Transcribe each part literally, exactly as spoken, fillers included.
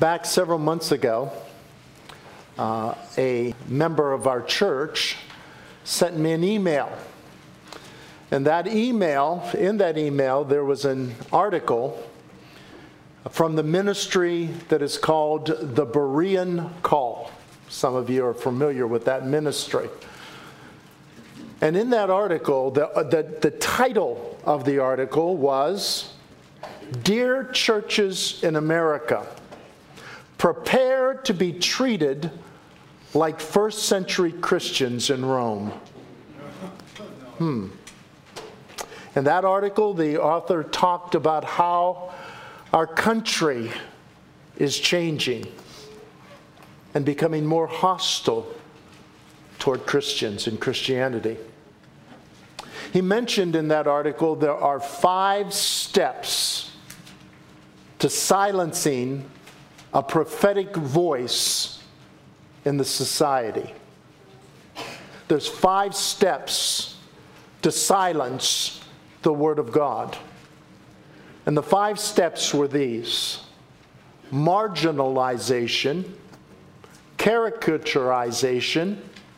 Back several months ago, uh, a member of our church sent me an email. And that email, in that email, there was an article from the ministry that is called the Berean Call. Some of you are familiar with that ministry. And in that article, the, the, the title of the article was, "Dear Churches in America, prepare to be treated like first century Christians in Rome." Hmm. In that article, the author talked about how our country is changing and becoming more hostile toward Christians and Christianity. He mentioned in that article there are five steps to silencing a prophetic voice in the society. There's five steps to silence the Word of God. And the five steps were these: marginalization, caricaturization,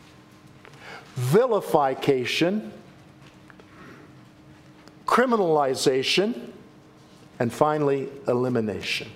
vilification, criminalization, and finally, elimination.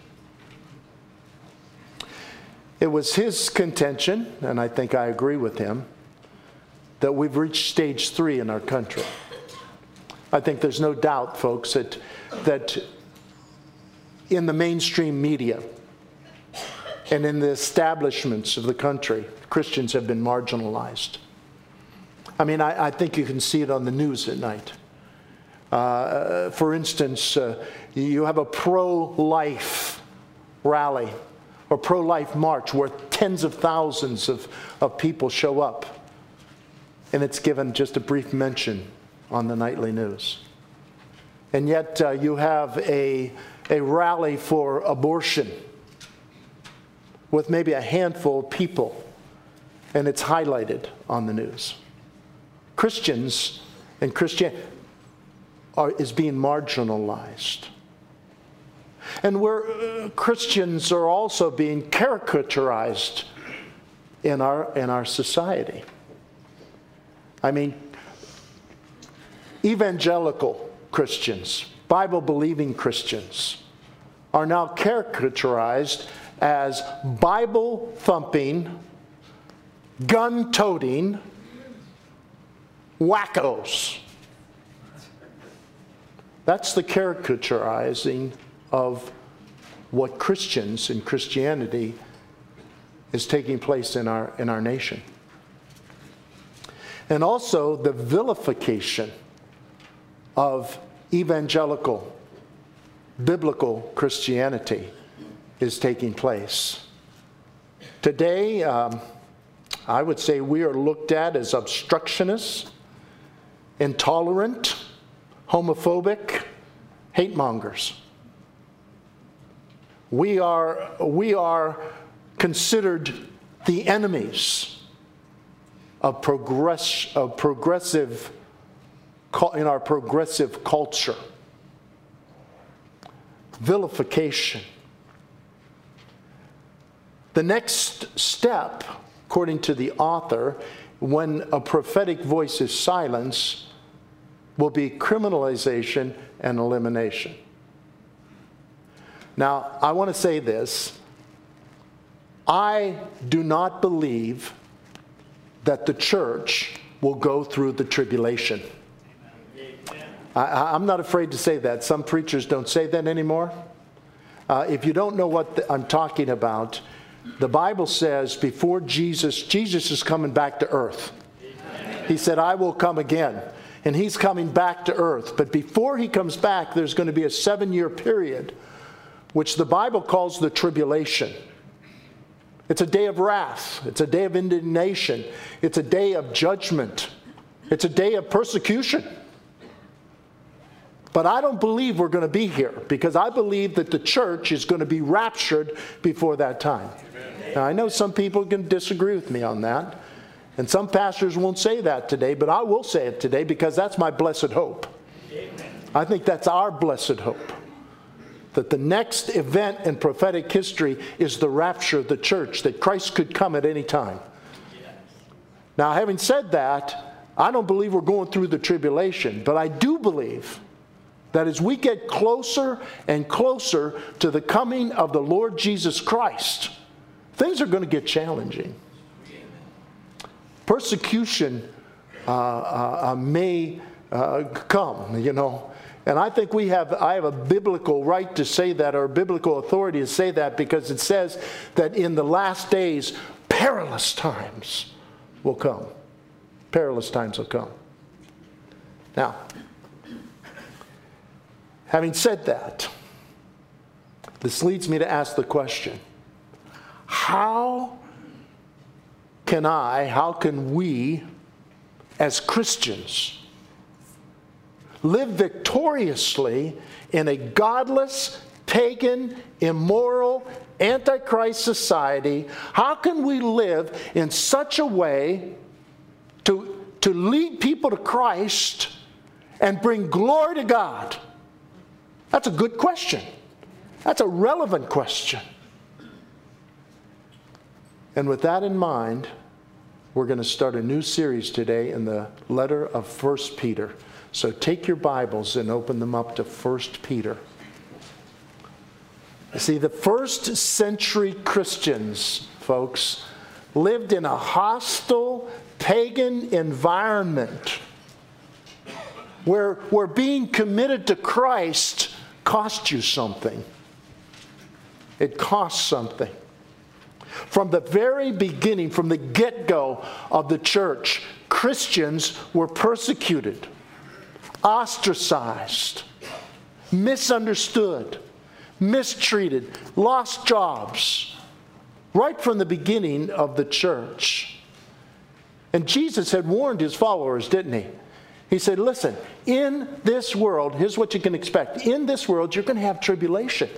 It was his contention, and I think I agree with him, that we've reached stage three in our country. I think there's no doubt, folks, that, that in the mainstream media and in the establishments of the country, Christians have been marginalized. I mean, I, I think you can see it on the news at night. Uh, for instance, uh, you have a pro-life rally or pro-life march where tens of thousands of, of people show up, and it's given just a brief mention on the nightly news. And yet uh, you have a, a rally for abortion with maybe a handful of people, and it's highlighted on the news. Christians and Christianity are, is being marginalized. And we're, uh, Christians are also being caricaturized in our, in our society. I mean, evangelical Christians, Bible-believing Christians, are now caricaturized as Bible-thumping, gun-toting wackos. That's the caricaturizing of what Christians and Christianity is taking place in our, in our nation. And also the vilification of evangelical, biblical Christianity is taking place. Today, um, I would say we are looked at as obstructionists, intolerant, homophobic, hate mongers. We are, we are considered the enemies of, progress, of progressive, in our progressive culture. Vilification. The next step, according to the author, when a prophetic voice is silenced, will be criminalization and elimination. Now, I want to say this. I do not believe that the church will go through the tribulation. I, I'm not afraid to say that. Some preachers don't say that anymore. Uh, if you don't know what the, I'm talking about, the Bible says before Jesus, Jesus is coming back to earth. He said, "I will come again." And he's coming back to earth. But before he comes back, there's going to be a seven-year period, which the Bible calls the tribulation. It's a day of wrath. It's a day of indignation. It's a day of judgment. It's a day of persecution. But I don't believe we're going to be here, because I believe that the church is going to be raptured before that time. Now, I know some people can disagree with me on that. And some pastors won't say that today, but I will say it today because that's my blessed hope. Amen. I think that's our blessed hope. that the next event in prophetic history is the rapture of the church, that Christ could come at any time. Yes. Now, having said that, I don't believe we're going through the tribulation, but I do believe that as we get closer and closer to the coming of the Lord Jesus Christ, things are going to get challenging. Persecution uh, uh, uh, may uh, come, you know. And I think we have, I have a biblical right to say that, or biblical authority to say that, because it says that in the last days, perilous times will come. Perilous times will come. Now, having said that, this leads me to ask the question, how can I, how can we, as Christians, live victoriously in a godless, pagan, immoral, antichrist society? How can we live in such a way to, to lead people to Christ and bring glory to God? That's a good question. That's a relevant question. And with that in mind, we're going to start a new series today in the letter of First Peter. So take your Bibles and open them up to First Peter. You see, the first century Christians, folks, lived in a hostile, pagan environment where, where being committed to Christ cost you something. It costs something. From the very beginning, from the get-go of the church, Christians were persecuted, ostracized, misunderstood, mistreated, lost jobs, right from the beginning of the church. And Jesus had warned his followers, didn't he? He said, listen, in this world, here's what you can expect. In this world, you're going to have tribulation.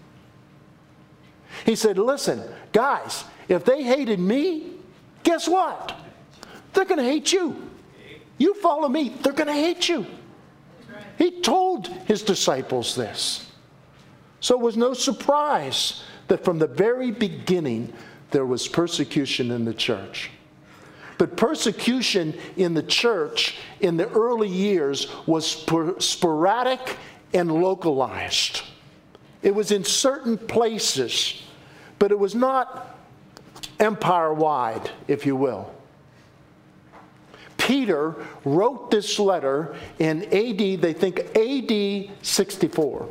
He said, listen, guys, if they hated me, guess what? They're going to hate you. You follow me, they're going to hate you. He told his disciples this. So it was no surprise that from the very beginning there was persecution in the church. But persecution in the church in the early years was sporadic and localized. It was in certain places, but it was not empire-wide, if you will. Peter wrote this letter in A D, they think A D sixty-four.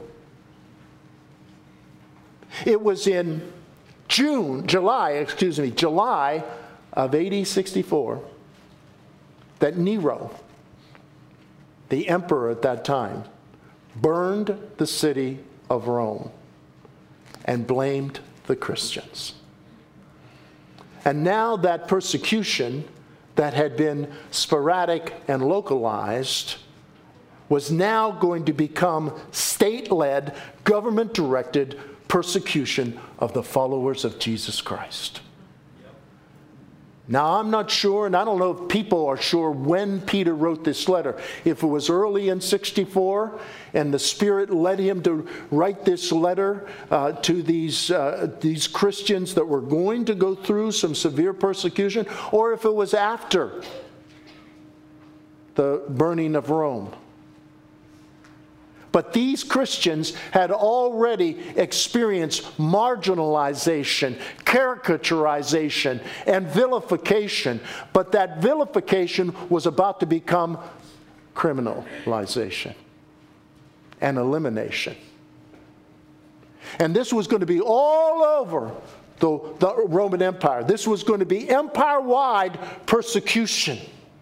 It was in June, July, excuse me, July of A D sixty-four that Nero, the emperor at that time, burned the city of Rome and blamed the Christians. And now that persecution that had been sporadic and localized was now going to become state-led, government-directed persecution of the followers of Jesus Christ. Now, I'm not sure, and I don't know if people are sure when Peter wrote this letter. If it was early in sixty-four, and the Spirit led him to write this letter uh, to these, uh, these Christians that were going to go through some severe persecution, or if it was after the burning of Rome. But these Christians had already experienced marginalization, caricaturization, and vilification. But that vilification was about to become criminalization and elimination. And this was going to be all over the, the Roman Empire. This was going to be empire-wide persecution.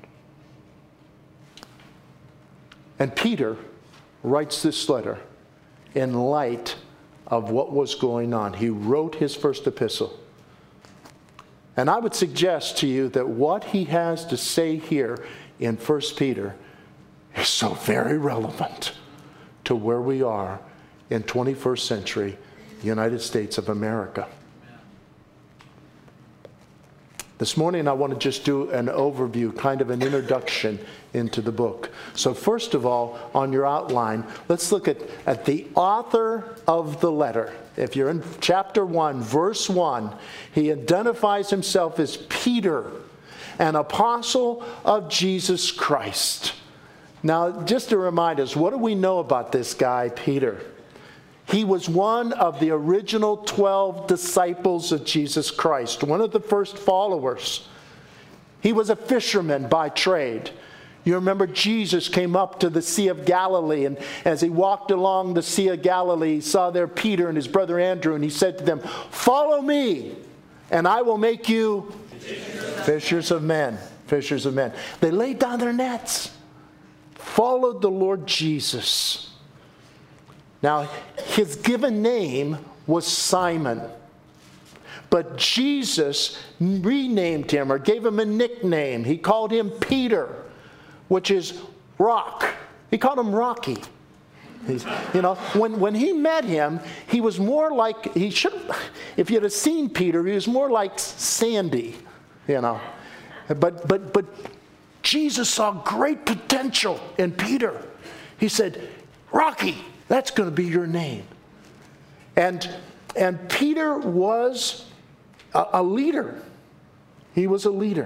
And Peter writes this letter in light of what was going on. He wrote his first epistle. And I would suggest to you that what he has to say here in First Peter is so very relevant to where we are in twenty-first century United States of America. This morning I want to just do an overview, kind of an introduction into the book. So first of all, on your outline, let's look at, at the author of the letter. If you're in chapter one, verse one, he identifies himself as Peter, an apostle of Jesus Christ. Now, just to remind us, what do we know about this guy, Peter? He was one of the original twelve disciples of Jesus Christ, one of the first followers. He was a fisherman by trade. You remember Jesus came up to the Sea of Galilee, and as he walked along the Sea of Galilee, he saw there Peter and his brother Andrew, and he said to them, "Follow me, and I will make you fishers of men." Fishers of men. They laid down their nets, followed the Lord Jesus. Now, his given name was Simon. But Jesus renamed him or gave him a nickname. He called him Peter, which is rock. He called him Rocky. He's, you know, when, when he met him, he was more like, he should, if you'd have seen Peter, he was more like Sandy, you know. But, but, but Jesus saw great potential in Peter. He said, "Rocky, that's going to be your name." And, and Peter was a, a leader. He was a leader.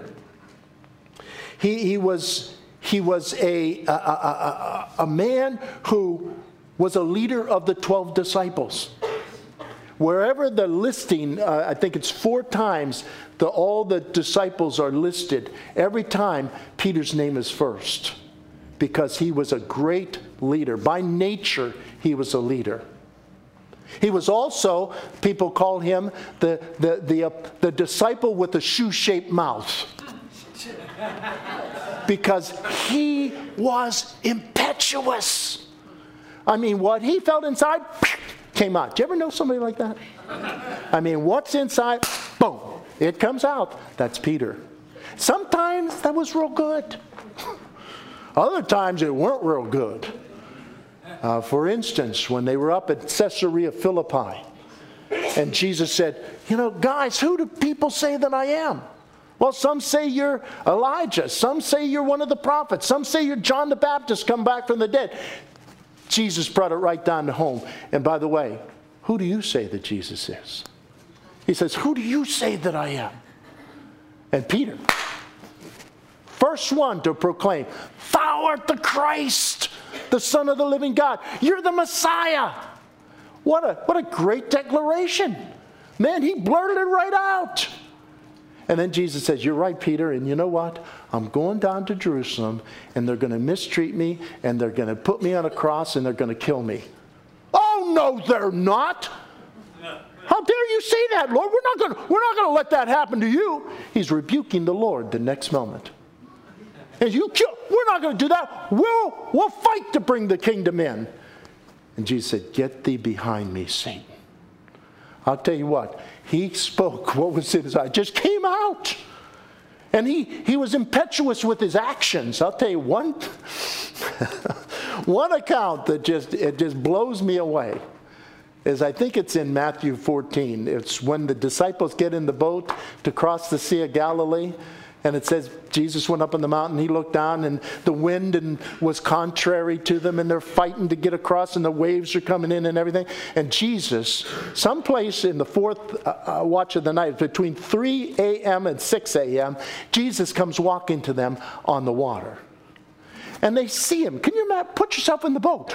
He, he was, he was a, a, a, a, a man who was a leader of the twelve disciples. Wherever the listing, uh, I think it's four times, the, all the disciples are listed. Every time, Peter's name is first, because he was a great leader. By nature, he was a leader. He was also, people call him the, the, the, uh, the disciple with the shoe-shaped mouth. Because he was impetuous. I mean, what he felt inside came out. Do you ever know somebody like that? I mean, what's inside, boom, it comes out. That's Peter. Sometimes that was real good. Other times it weren't real good. Uh, for instance, when they were up at Caesarea Philippi, and Jesus said, "You know, guys, who do people say that I am? Well, some say you're Elijah. Some say you're one of the prophets. Some say you're John the Baptist come back from the dead." Jesus brought it right down to home. And by the way, who do you say that Jesus is? He says, "Who do you say that I am?" And Peter, first one to proclaim, "Thou art the Christ, the Son of the living God. You're the Messiah." What a, what a great declaration. Man, he blurted it right out. And then Jesus says, "You're right, Peter, and you know what? I'm going down to Jerusalem, and they're going to mistreat me, and they're going to put me on a cross, and they're going to kill me." "Oh, no, they're not. How dare you say that, Lord? We're not going to, we're not going to let that happen to you." He's rebuking the Lord the next moment. And you kill, we're not going to do that. We'll, we'll fight to bring the kingdom in. And Jesus said, "Get thee behind me, Satan." I'll tell you what, he spoke what was in his eye, just came out. And he, he was impetuous with his actions. I'll tell you one, one account that just, it just blows me away is, I think it's in Matthew fourteen. It's when the disciples get in the boat to cross the Sea of Galilee. And it says Jesus went up on the mountain, he looked down, and the wind and was contrary to them, and they're fighting to get across, and the waves are coming in and everything. And Jesus, someplace in the fourth uh, watch of the night, between three a.m. and six a.m., Jesus comes walking to them on the water. And they see him. Can you imagine? Put yourself in the boat.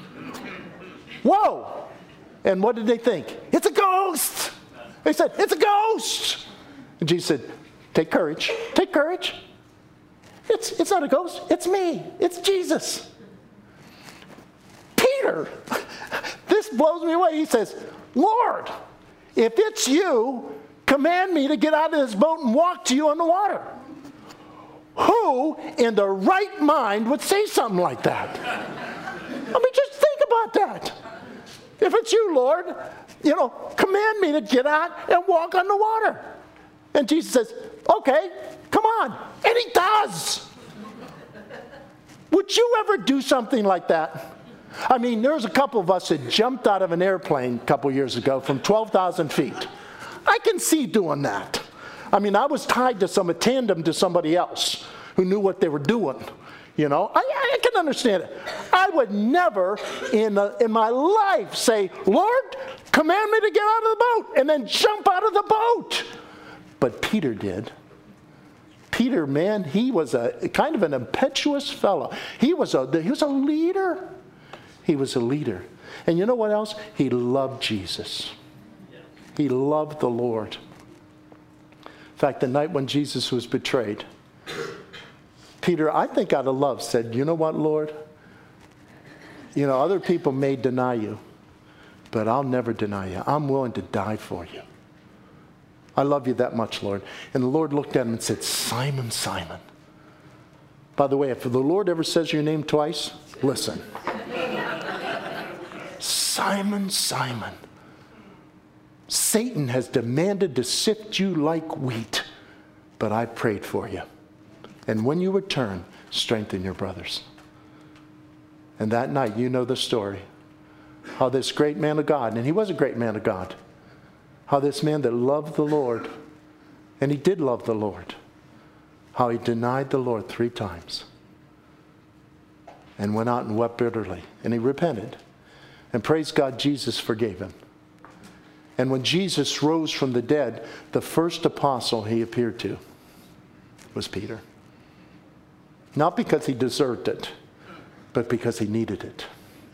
Whoa! And what did they think? It's a ghost! They said, "It's a ghost!" And Jesus said, "Take courage. Take courage. It's, it's not a ghost. It's me. It's Jesus." Peter, this blows me away. He says, "Lord, if it's you, command me to get out of this boat and walk to you on the water." Who in the right mind would say something like that? I mean, just think about that. If it's you, Lord, you know, command me to get out and walk on the water. And Jesus says, "Okay, come on." And he does. Would you ever do something like that? I mean, there's a couple of us that jumped out of an airplane a couple years ago from twelve thousand feet. I can see doing that. I mean, I was tied to some, a tandem to somebody else who knew what they were doing. You know, I, I can understand it. I would never in, a, in my life say, Lord, command me to get out of the boat, and then jump out of the boat. But Peter did. Peter, man, he was a kind of an impetuous fellow. He was a, he was a leader. He was a leader. And you know what else? He loved Jesus. He loved the Lord. In fact, the night when Jesus was betrayed, Peter, I think out of love, said, you know what, Lord? You know, other people may deny you, but I'll never deny you. I'm willing to die for you. I love you that much, Lord. And the Lord looked at him and said, Simon, Simon. By the way, if the Lord ever says your name twice, listen. Simon, Simon. Satan has demanded to sift you like wheat, but I prayed for you. And when you return, strengthen your brothers. And that night, you know the story. How this great man of God, and he was a great man of God, how this man that loved the Lord, and he did love the Lord, how he denied the Lord three times and went out and wept bitterly. And he repented. And praise God, Jesus forgave him. And when Jesus rose from the dead, the first apostle he appeared to was Peter. Not because he deserved it, but because he needed it.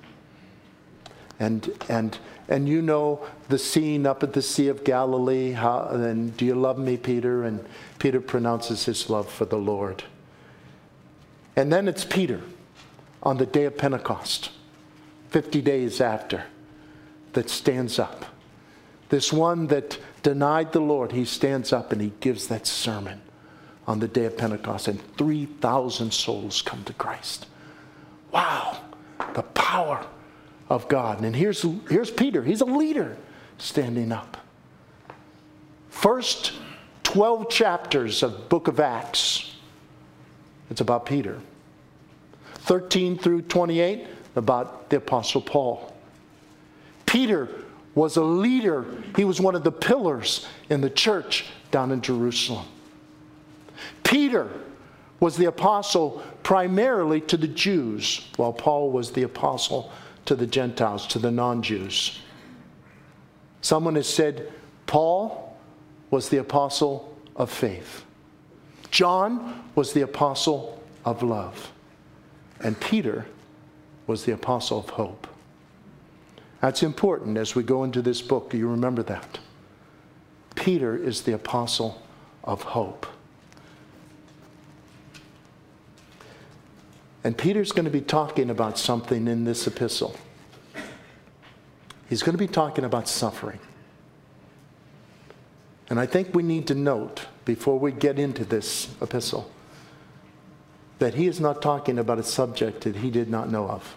And and and you know the scene up at the Sea of Galilee, how, and do you love me, Peter? And Peter pronounces his love for the Lord. And then it's Peter on the day of Pentecost, fifty days after, that stands up. This one that denied the Lord, he stands up and he gives that sermon on the day of Pentecost, and three thousand souls come to Christ. Wow, the power of God. And here's, here's Peter. He's a leader standing up. First twelve chapters of book of Acts, it's about Peter. thirteen through twenty-eight, about the Apostle Paul. Peter was a leader. He was one of the pillars in the church down in Jerusalem. Peter was the apostle primarily to the Jews, while Paul was the apostle to the Gentiles, to the non-Jews. Someone has said Paul was the apostle of faith. John was the apostle of love. And Peter was the apostle of hope. That's important as we go into this book. You remember that. Peter is the apostle of hope. And Peter's going to be talking about something in this epistle. He's going to be talking about suffering. And I think we need to note, before we get into this epistle, that he is not talking about a subject that he did not know of.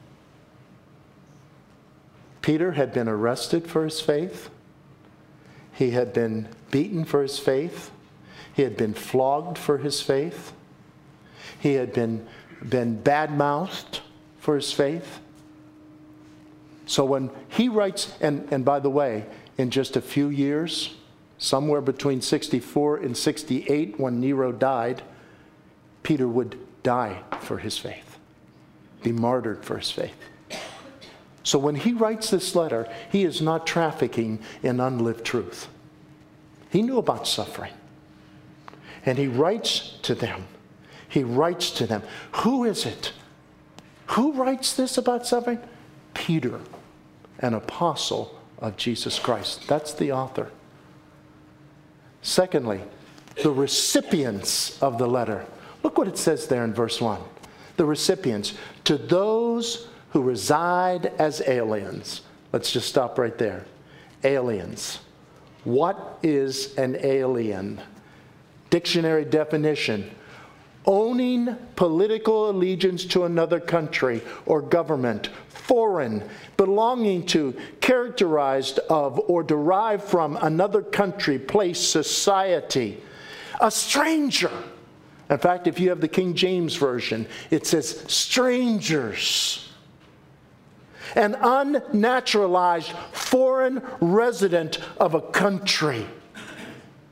Peter had been arrested for his faith. He had been beaten for his faith. He had been flogged for his faith. He had been been bad-mouthed for his faith. So when he writes, and, and by the way, in just a few years, somewhere between sixty-four and sixty-eight, when Nero died, Peter would die for his faith, be martyred for his faith. So when he writes this letter, he is not trafficking in unlived truth. He knew about suffering. And he writes to them. He writes to them. Who is it? Who writes this about suffering? Peter, an apostle of Jesus Christ. That's the author. Secondly, the recipients of the letter. Look what it says there in verse one. The recipients, to those who reside as aliens. Let's just stop right there. Aliens. What is an alien? Dictionary definition: owning political allegiance to another country or government, foreign, belonging to, characterized of, or derived from another country, place, society. A stranger. In fact, if you have the King James Version, it says strangers. An unnaturalized foreign resident of a country.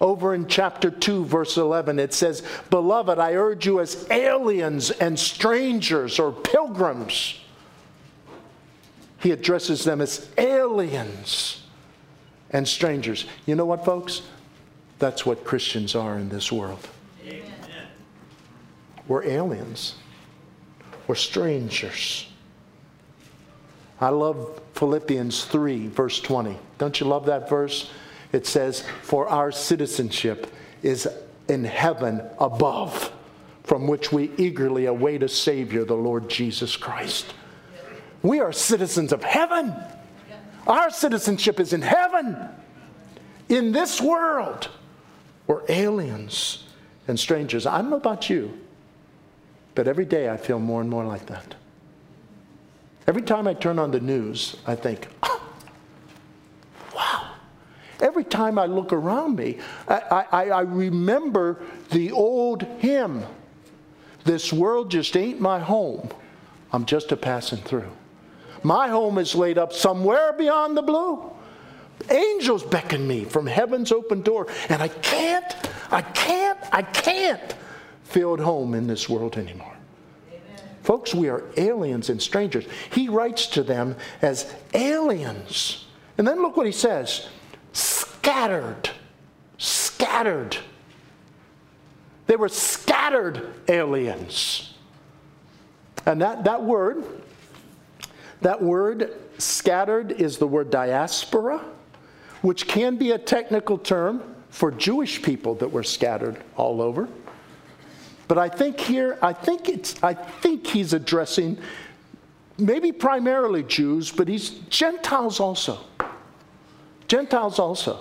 Over in chapter two, verse eleven, it says, "Beloved, I urge you as aliens and strangers," or pilgrims. He addresses them as aliens and strangers. You know what, folks? That's what Christians are in this world. Amen. We're aliens. We're strangers. I love Philippians three, verse twenty. Don't you love that verse? It says, "For our citizenship is in heaven above, from which we eagerly await a Savior, the Lord Jesus Christ." We are citizens of heaven. Our citizenship is in heaven. In this world, we're aliens and strangers. I don't know about you, but every day I feel more and more like that. Every time I turn on the news, I think, oh, wow. Every time I look around me, I, I, I remember the old hymn, "This world just ain't my home. I'm just a passing through. My home is laid up somewhere beyond the blue. Angels beckon me from heaven's open door, and I can't, I can't, I can't feel at home in this world anymore." Amen. Folks, we are aliens and strangers. He writes to them as aliens. And then look what he says. Scattered. Scattered. They were scattered aliens. And that, that word, that word scattered is the word diaspora, which can be a technical term for Jewish people that were scattered all over. But I think here, I think it's, I think he's addressing maybe primarily Jews, but he's Gentiles also. Gentiles also.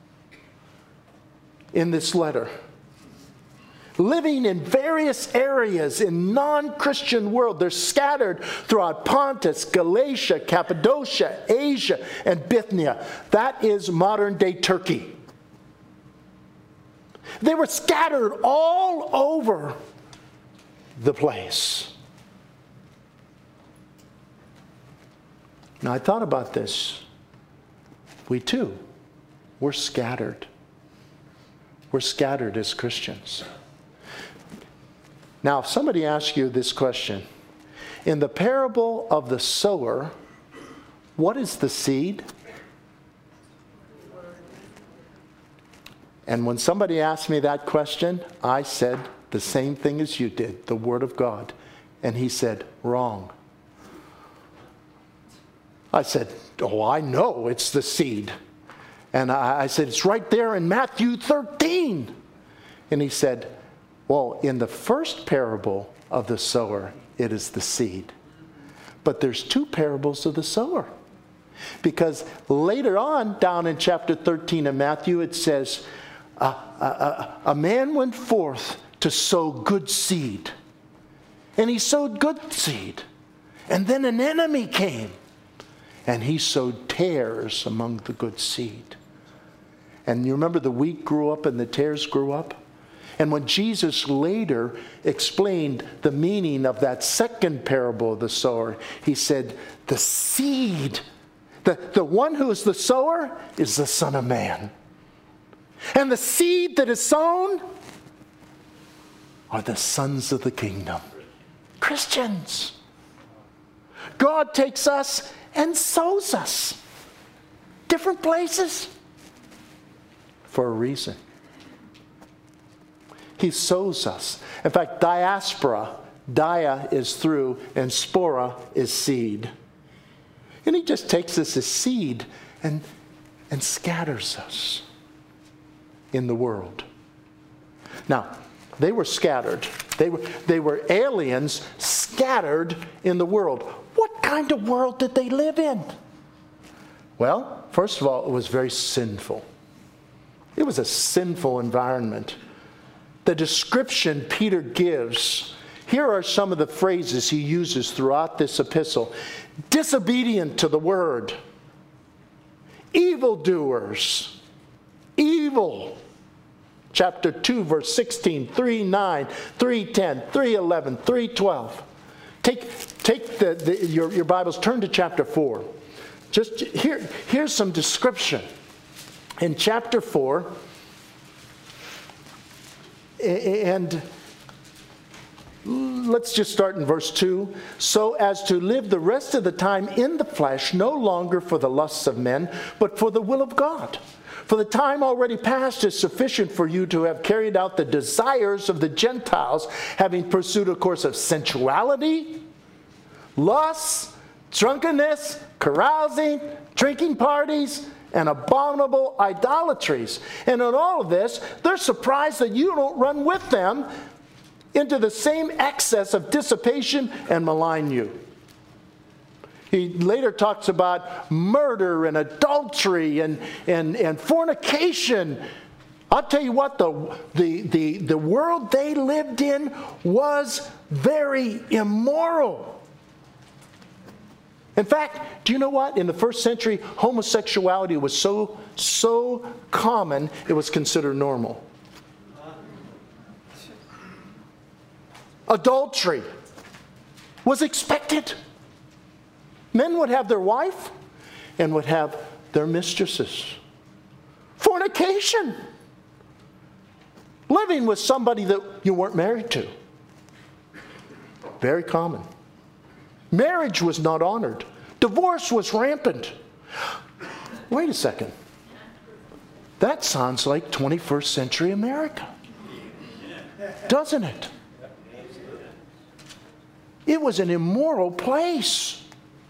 In this letter. Living in various areas in non-Christian world. They're scattered throughout Pontus, Galatia, Cappadocia, Asia, and Bithynia. That is modern-day Turkey. They were scattered all over the place. Now, I thought about this. We too, we're scattered. We're scattered as Christians. Now, if somebody asks you this question, in the parable of the sower, what is the seed? And when somebody asked me that question, I said the same thing as you did, the Word of God. And he said, wrong. I said, oh, I know it's the seed. And I, I said, it's right there in Matthew thirteen. And he said, well, in the first parable of the sower, it is the seed. But there's two parables of the sower. Because later on, down in chapter thirteen of Matthew, it says, a, a, a man went forth to sow good seed. And he sowed good seed. And then an enemy came. And he sowed tares among the good seed. And you remember the wheat grew up and the tares grew up? And when Jesus later explained the meaning of that second parable of the sower, he said, the seed, the, the one who is the sower is the Son of Man. And the seed that is sown are the sons of the kingdom. Christians. God takes us and sows us. Different places. For a reason. He sows us. In fact, diaspora, dia is through, and spora is seed. And he just takes us as seed and, and scatters us in the world. Now, they were scattered. They were, they were aliens scattered in the world. What kind of world did they live in? Well, first of all, it was very sinful. It was a sinful environment. The description Peter gives, here are some of the phrases he uses throughout this epistle. Disobedient to the word. Evildoers. Evil. Chapter two, verse sixteen, three nine, three ten, three eleven, three twelve. Take, take the, the, your, your Bibles, turn to chapter four. Just here, here's some description. In chapter four, And let's just start in verse two. So as to live the rest of the time in the flesh, no longer for the lusts of men, but for the will of God. For the time already past is sufficient for you to have carried out the desires of the Gentiles, having pursued a course of sensuality, lust, drunkenness, carousing, drinking parties, and abominable idolatries. And in all of this, they're surprised that you don't run with them into the same excess of dissipation and malign you. He later talks about murder and adultery and, and, and fornication. I'll tell you what, the, the, the, the world they lived in was very immoral. In fact, do you know what? In the first century, homosexuality was so, so common, it was considered normal. Adultery was expected. Men would have their wife and would have their mistresses. Fornication. Living with somebody that you weren't married to. Very common. Marriage was not honored. Divorce was rampant. Wait a second. That sounds like twenty-first century America. Doesn't it? It was an immoral place.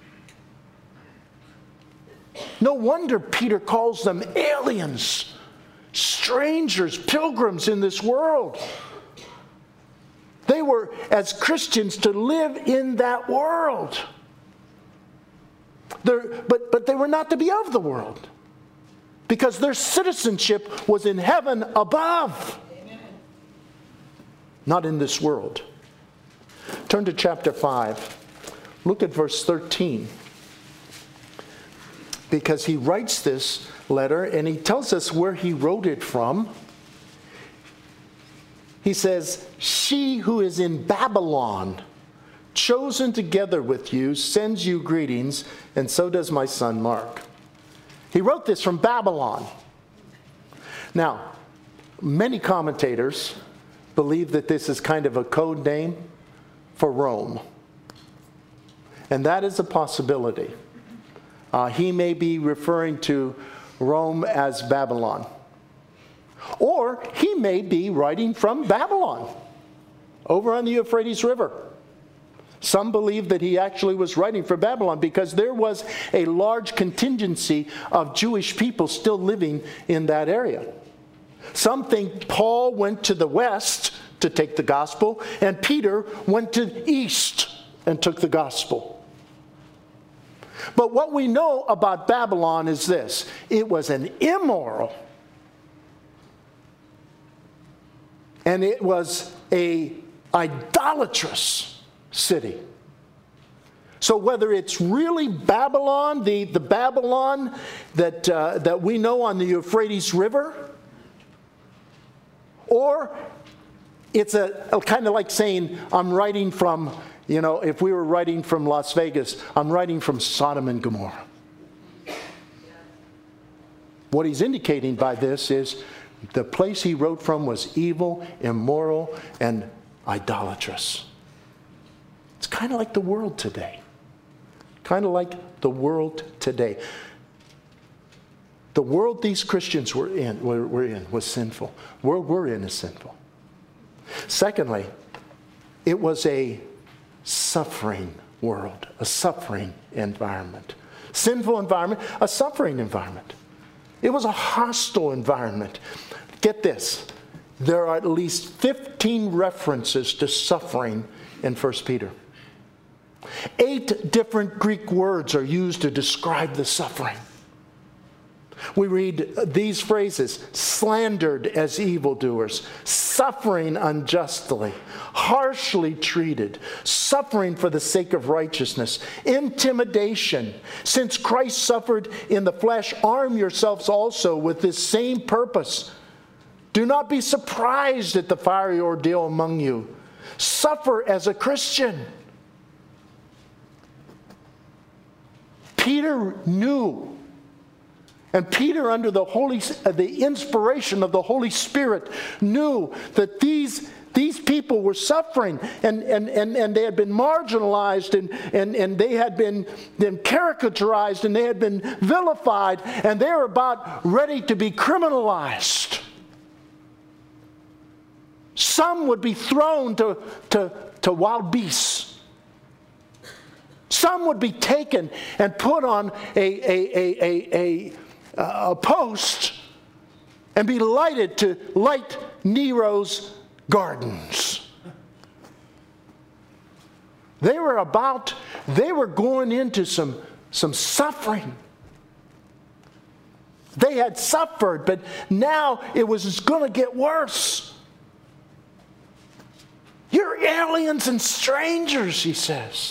No wonder Peter calls them aliens, strangers, pilgrims in this world. They were, as Christians, to live in that world. They're, but, but they were not to be of the world, because their citizenship was in heaven above, Amen. Not in this world. Turn to chapter five. Look at verse thirteen. Because he writes this letter and he tells us where he wrote it from. He says, "She who is in Babylon, chosen together with you, sends you greetings, and so does my son Mark." He wrote this from Babylon. Now, many commentators believe that this is kind of a code name for Rome. And that is a possibility. Uh, he may be referring to Rome as Babylon. Or he may be writing from Babylon, over on the Euphrates River. Some believe that he actually was writing from Babylon because there was a large contingency of Jewish people still living in that area. Some think Paul went to the west to take the gospel, and Peter went to the east and took the gospel. But what we know about Babylon is this: it was an immoral, and it was a idolatrous city. So whether it's really Babylon, the, the Babylon that, uh, that we know on the Euphrates River, or it's a, a kind of like saying, I'm writing from, you know, if we were writing from Las Vegas, I'm writing from Sodom and Gomorrah. What he's indicating by this is the place he wrote from was evil, immoral, and idolatrous. It's kind of like the world today. Kind of like the world today. The world these Christians were in, were, were in was sinful. The world we're in is sinful. Secondly, it was a suffering world, a suffering environment. Sinful environment, a suffering environment. It was a hostile environment. Get this. There are at least fifteen references to suffering in First Peter. Eight different Greek words are used to describe the suffering. We read these phrases: slandered as evildoers, suffering unjustly, harshly treated, suffering for the sake of righteousness, intimidation. Since Christ suffered in the flesh, arm yourselves also with this same purpose. Do not be surprised at the fiery ordeal among you. Suffer as a Christian. Peter knew And Peter, under the Holy, the inspiration of the Holy Spirit, knew that these, these people were suffering, and, and, and, and they had been marginalized, and, and, and they had been, been caricaturized, and they had been vilified, and they were about ready to be criminalized. Some would be thrown to, to, to wild beasts. Some would be taken and put on a, a, a, a, a a post and be lighted to light Nero's gardens. They were about, they were going into some, some suffering. They had suffered, but now it was going to get worse. You're aliens and strangers, he says.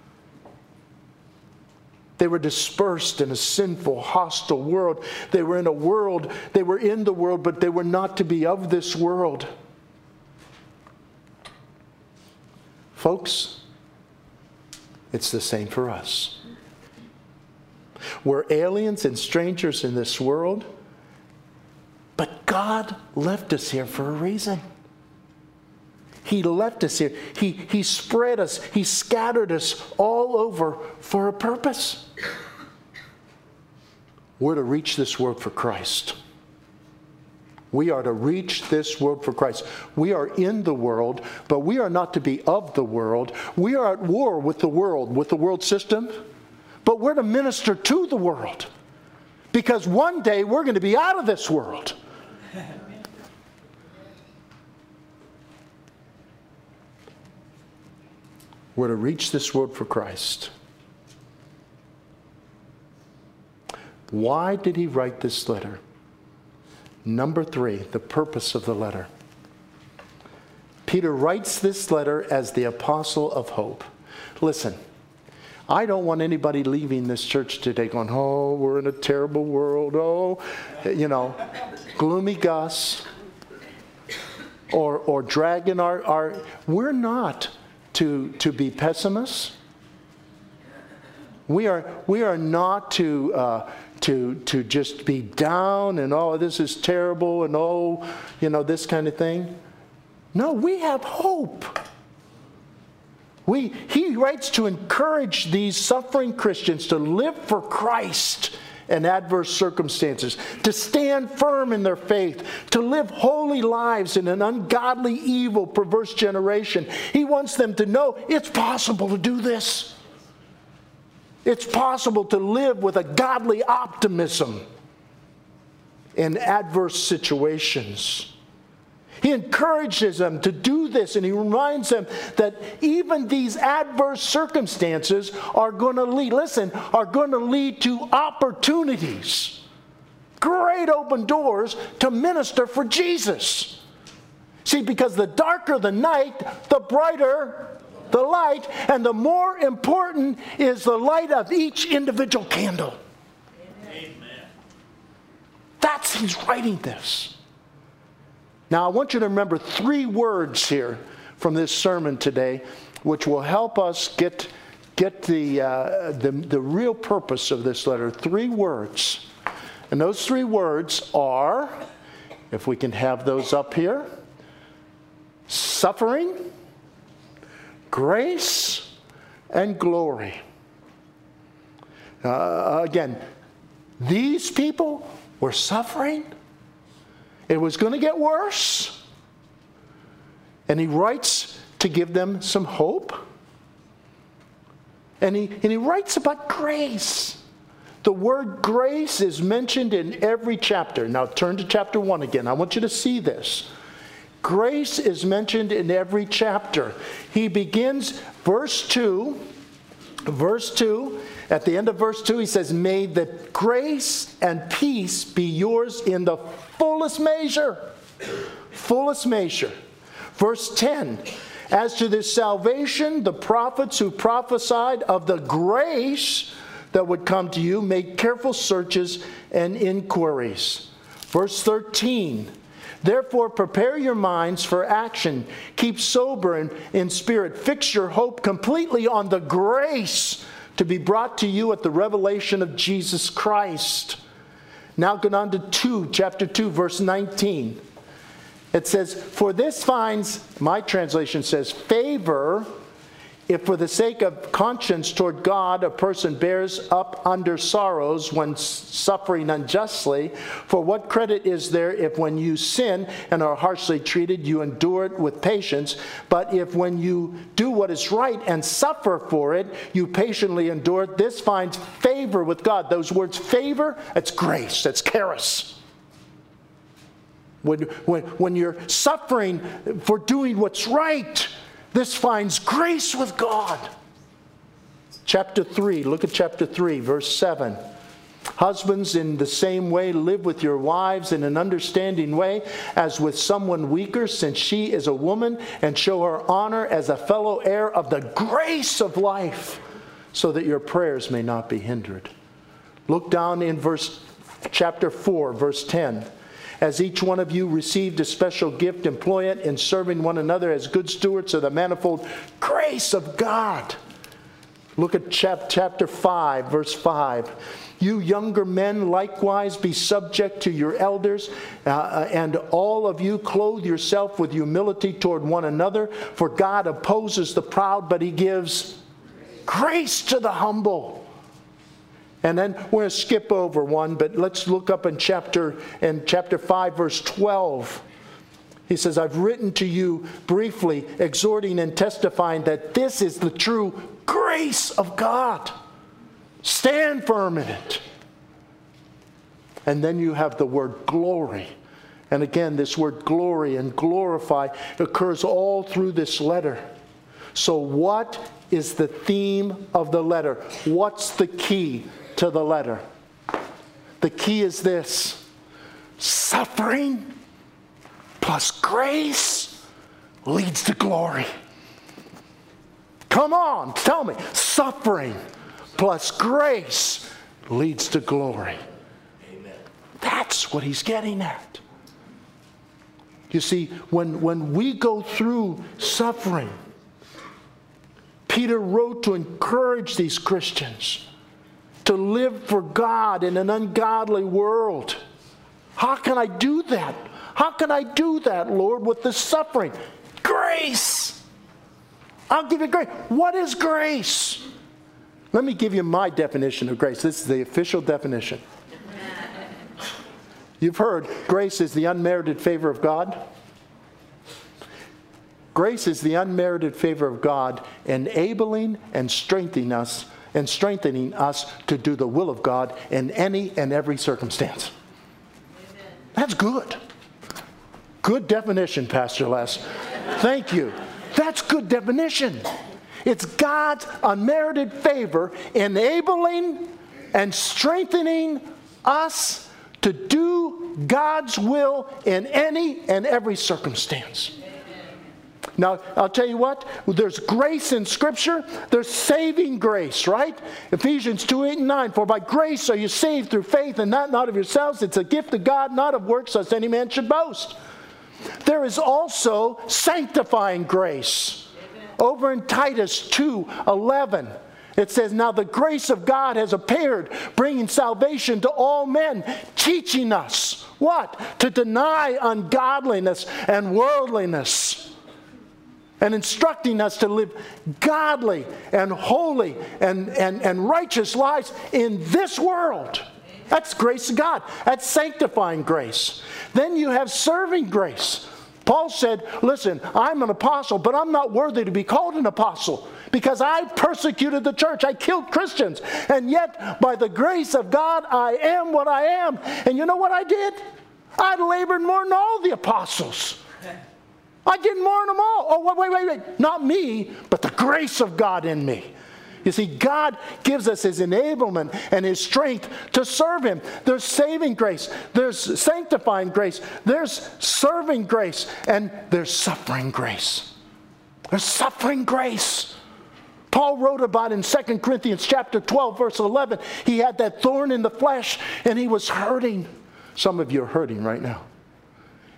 They were dispersed in a sinful, hostile world. They were in a world, they were in the world, but they were not to be of this world. Folks, it's the same for us. We're aliens and strangers in this world, but God left us here for a reason. He left us here. He, he spread us. He scattered us all over for a purpose. We're to reach this world for Christ. We are to reach this world for Christ. We are in the world, but we are not to be of the world. We are at war with the world, with the world system, but we're to minister to the world. Because one day we're going to be out of this world. We're to reach this world for Christ. Why did he write this letter? Number three, the purpose of the letter. Peter writes this letter as the apostle of hope. Listen, I don't want anybody leaving this church today going, oh, we're in a terrible world. Oh, you know, gloomy Gus. Or, or dragging our, our, we're not to, to be pessimists. We are, we are not to, uh, to, to just be down and, oh, this is terrible and, oh, you know, this kind of thing. No, we have hope. We, he writes to encourage these suffering Christians to live for Christ in adverse circumstances, to stand firm in their faith, to live holy lives in an ungodly, evil, perverse generation. He wants them to know it's possible to do this. It's possible to live with a godly optimism in adverse situations. He encourages them to do this, and he reminds them that even these adverse circumstances are going to lead, listen, are going to lead to opportunities. Great open doors to minister for Jesus. See, because the darker the night, the brighter the light, and the more important is the light of each individual candle. Amen. That's, he's writing this. Now, I want you to remember three words here from this sermon today, which will help us get, get the, uh, the, the real purpose of this letter. Three words. And those three words are, if we can have those up here, suffering, grace, and glory. Uh, again, these people were suffering. It was going to get worse. And he writes to give them some hope. And he, and he writes about grace. The word grace is mentioned in every chapter. Now turn to chapter one again. I want you to see this. Grace is mentioned in every chapter. He begins verse two. Verse two. At the end of verse two, he says, may the grace and peace be yours in the fullest measure. Fullest measure. Verse ten, as to this salvation, the prophets who prophesied of the grace that would come to you made careful searches and inquiries. Verse thirteen, therefore prepare your minds for action. Keep sober and in spirit. Fix your hope completely on the grace to be brought to you at the revelation of Jesus Christ. Now go on to two, chapter two, verse nineteen. It says, for this finds, my translation says, favor, if for the sake of conscience toward God, a person bears up under sorrows when suffering unjustly. For what credit is there if when you sin and are harshly treated, you endure it with patience? But if when you do what is right and suffer for it, you patiently endure it, this finds favor with God. Those words, favor, that's grace, that's charis. When, when, when you're suffering for doing what's right, this finds grace with God. Chapter three, look at chapter three, verse seven. Husbands, in the same way, live with your wives in an understanding way, as with someone weaker, since she is a woman, and show her honor as a fellow heir of the grace of life, so that your prayers may not be hindered. Look down in verse chapter four, verse ten. As each one of you received a special gift, employ it in serving one another as good stewards of the manifold grace of God. Look at chap- chapter five, verse five. You younger men likewise be subject to your elders, uh, and all of you clothe yourself with humility toward one another, for God opposes the proud, but he gives grace to the humble. And then we're going to skip over one, but let's look up in chapter in chapter five, verse twelve. He says, I've written to you briefly, exhorting and testifying that this is the true grace of God. Stand firm in it. And then you have the word glory. And again, this word glory and glorify occurs all through this letter. So what is the theme of the letter? What's the key to the letter? The key is this: suffering plus grace leads to glory. Come on, tell me. Suffering plus grace leads to glory. Amen. That's what he's getting at. You see, when, when we go through suffering, Peter wrote to encourage these Christians to live for God in an ungodly world. How can I do that? How can I do that, Lord, with the suffering? Grace. I'll give you grace. What is grace? Let me give you my definition of grace. This is the official definition. You've heard grace is the unmerited favor of God. Grace is the unmerited favor of God, enabling and strengthening us and strengthening us to do the will of God in any and every circumstance. Amen. That's good. Good definition, Pastor Les. Thank you. That's good definition. It's God's unmerited favor enabling and strengthening us to do God's will in any and every circumstance. Now, I'll tell you what, there's grace in Scripture, there's saving grace, right? Ephesians two, eight, and nine, for by grace are you saved through faith, and that not of yourselves, it's a gift of God, not of works, lest any man should boast. There is also sanctifying grace. Amen. Over in Titus two, eleven, it says, now the grace of God has appeared, bringing salvation to all men, teaching us, what? To deny ungodliness and worldliness, and instructing us to live godly and holy and, and, and righteous lives in this world. That's grace of God. That's sanctifying grace. Then you have serving grace. Paul said, listen, I'm an apostle, but I'm not worthy to be called an apostle because I persecuted the church. I killed Christians. And yet, by the grace of God, I am what I am. And you know what I did? I labored more than all the apostles. I did more than them all. Oh, wait, wait, wait, wait. Not me, but the grace of God in me. You see, God gives us His enablement and His strength to serve Him. There's saving grace. There's sanctifying grace. There's serving grace. And there's suffering grace. There's suffering grace. Paul wrote about in Second Corinthians chapter twelve, verse eleven. He had that thorn in the flesh and he was hurting. Some of you are hurting right now. He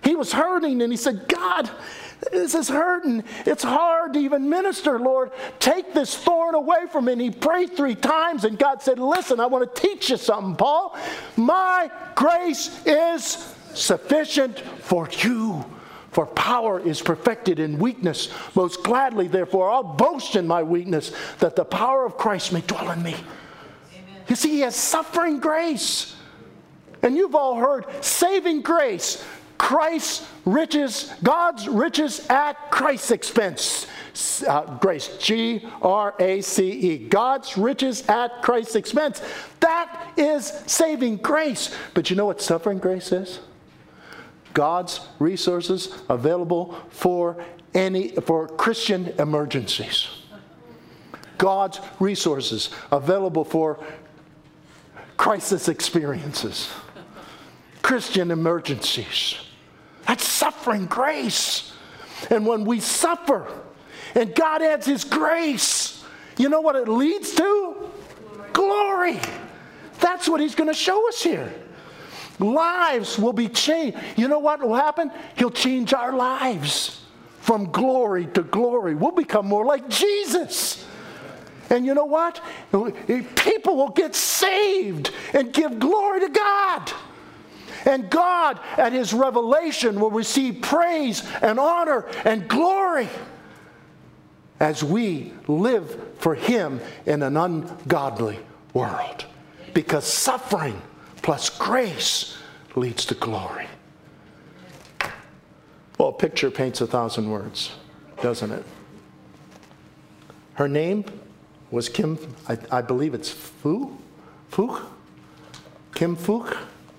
He was hurting, and he said, God, this is hurting. It's hard to even minister, Lord. Take this thorn away from me. And he prayed three times, and God said, listen, I want to teach you something, Paul. My grace is sufficient for you. For power is perfected in weakness. Most gladly, therefore, I'll boast in my weakness, that the power of Christ may dwell in me. Amen. You see, he has suffering grace. And you've all heard saving grace. Christ's riches, God's riches at Christ's expense. Uh, grace, G R A C E. God's riches at Christ's expense. That is saving grace. But you know what suffering grace is? God's resources available for any for Christian emergencies. God's resources available for crisis experiences. Christian emergencies. That's suffering grace. And when we suffer and God adds his grace, you know what it leads to? Glory. Glory. That's what he's going to show us here. Lives will be changed. You know what will happen? He'll change our lives from glory to glory. We'll become more like Jesus. And you know what? People will get saved and give glory to God. And God, at his revelation, will receive praise and honor and glory as we live for him in an ungodly world. Because suffering plus grace leads to glory. Well, a picture paints a thousand words, doesn't it? Her name was Kim, I, I believe it's Fu? Phuc? Kim Phuc?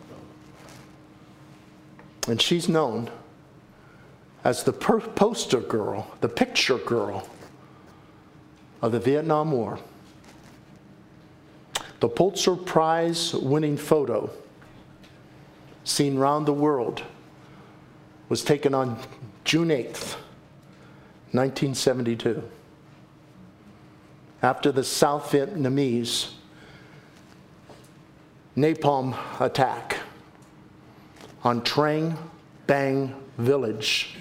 And she's known as the per- poster girl, the picture girl of the Vietnam War. The Pulitzer Prize winning photo seen around the world was taken on June eighth, nineteen seventy-two. After the South Vietnamese napalm attack on Trang Bang village,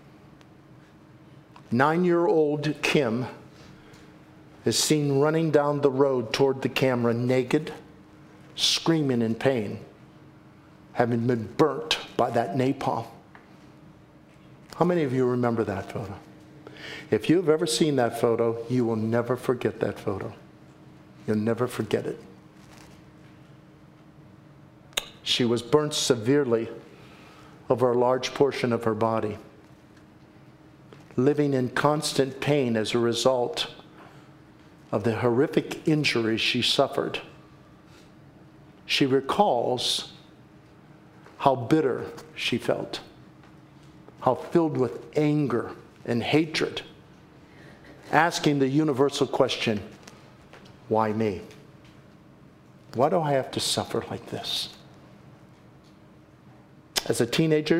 nine-year-old Kim is seen running down the road toward the camera naked, screaming in pain, having been burnt by that napalm. How many of you remember that photo? If you've ever seen that photo, you will never forget that photo. You'll never forget it. She was burnt severely over a large portion of her body, living in constant pain as a result of the horrific injuries she suffered. She recalls how bitter she felt, how filled with anger and hatred, asking the universal question, why me? Why do I have to suffer like this? As a teenager,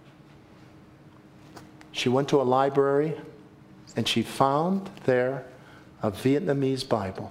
she went to a library and she found there a Vietnamese Bible.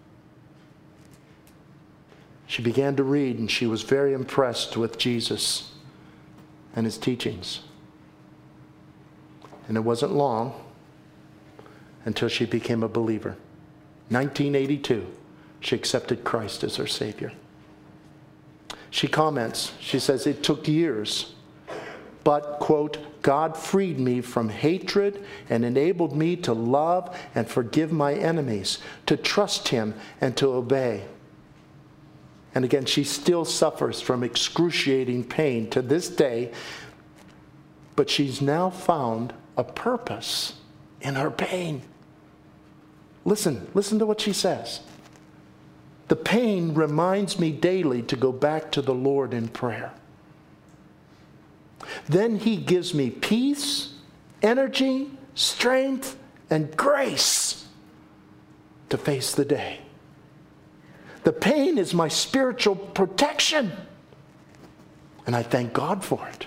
She began to read, and she was very impressed with Jesus and his teachings. And it wasn't long until she became a believer. nineteen eighty-two, she accepted Christ as her Savior. She comments, she says, it took years, but, quote, God freed me from hatred and enabled me to love and forgive my enemies, to trust him and to obey. And again, she still suffers from excruciating pain to this day, but she's now found a purpose in her pain. Listen, listen to what she says. The pain reminds me daily to go back to the Lord in prayer. Then he gives me peace, energy, strength, and grace to face the day. The pain is my spiritual protection, and I thank God for it.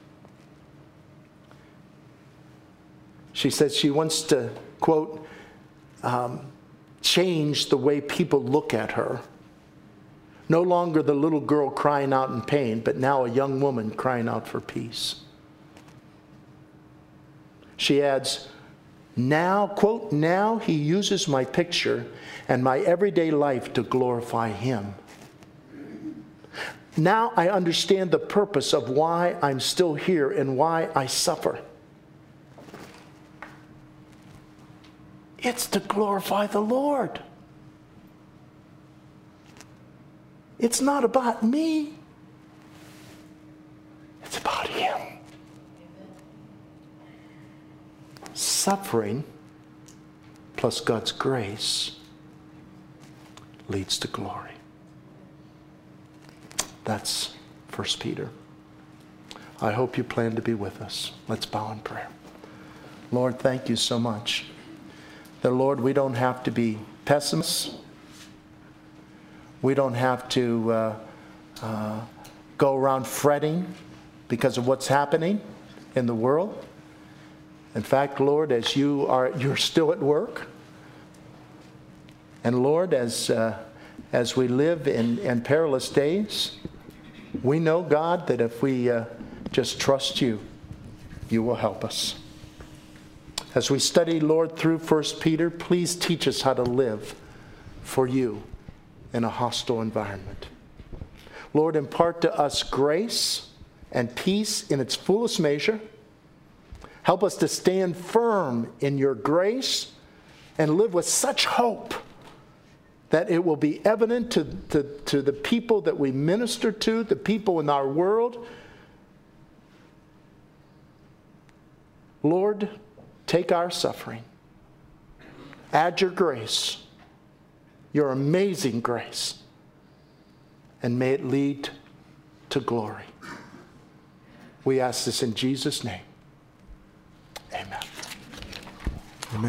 She says she wants to, quote, um, change the way people look at her. No longer the little girl crying out in pain, but now a young woman crying out for peace. She adds, now, quote, now he uses my picture and my everyday life to glorify him. Now I understand the purpose of why I'm still here and why I suffer. It's to glorify the Lord. It's not about me. It's about him. Suffering plus God's grace leads to glory. That's First Peter. I hope you plan to be with us. Let's bow in prayer. Lord, thank you so much. That, Lord, we don't have to be pessimists. We don't have to uh, uh, go around fretting because of what's happening in the world. In fact, Lord, as you are, you're still at work. And Lord, as uh, as we live in, in perilous days, we know, God, that if we uh, just trust you, you will help us. As we study, Lord, through First Peter, please teach us how to live for you in a hostile environment. Lord, impart to us grace and peace in its fullest measure. Help us to stand firm in your grace and live with such hope that it will be evident to, to, to the people that we minister to, the people in our world. Lord, take our suffering. Add your grace, your amazing grace, and may it lead to glory. We ask this in Jesus' name.